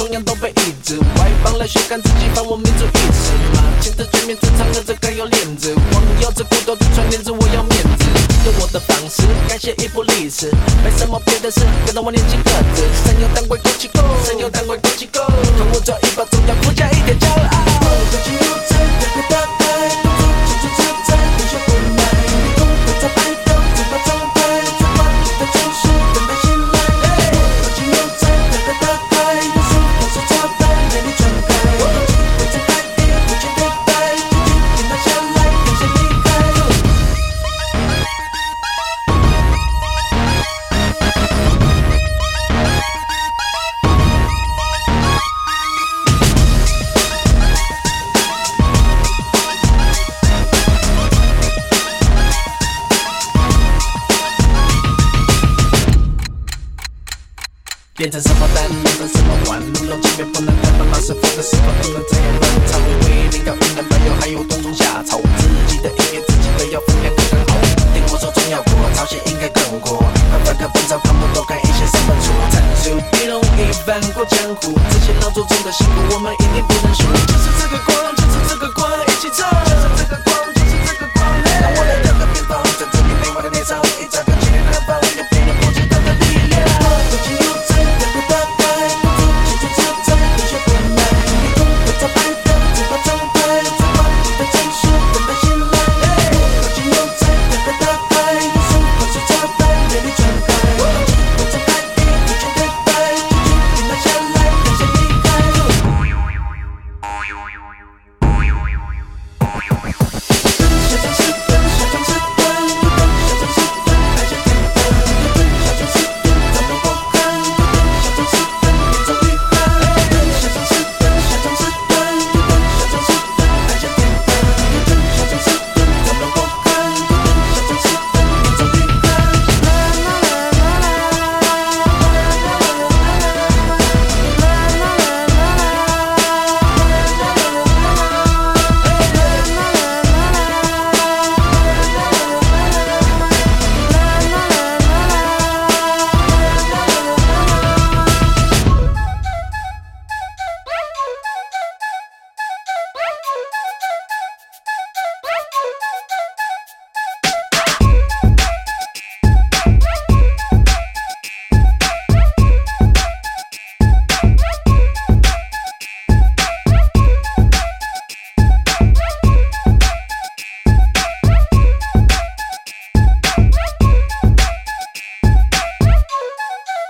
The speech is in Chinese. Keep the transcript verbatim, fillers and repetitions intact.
同样都被抑制。外邦来宣看自己犯我民族意识嘛，亲自全面正常的这该有链子，网友这骨头的传链子，我要面子，用我的方式改写一部历史，没什么别的事，跟着我年轻个子，神有胆鬼勾起勾，神有胆鬼勾起勾，看我这一把中央国家一点骄傲。国际有在，两个大牌，动作轻轻自在，英雄不来，你公会在摆动，嘴巴张开，在华丽的城市等待醒来。国际有在，两个大牌，有数有手插牌，美丽传开，我的机会在改变，不去对白，紧紧地拿下来，感谢离开。变成什么蛋，变成什么碗，路楼前面不能太慢，老师傅的时候不能这样乱唱。为领导云南朋友还有冬虫夏草，自己的音乐自己的要分量刚刚好。听我说中药过，朝鲜应该更过。快翻个本草纲目，多看一些三本书。参数不容易翻过江湖，这些老祖宗的辛苦我们一定不能输。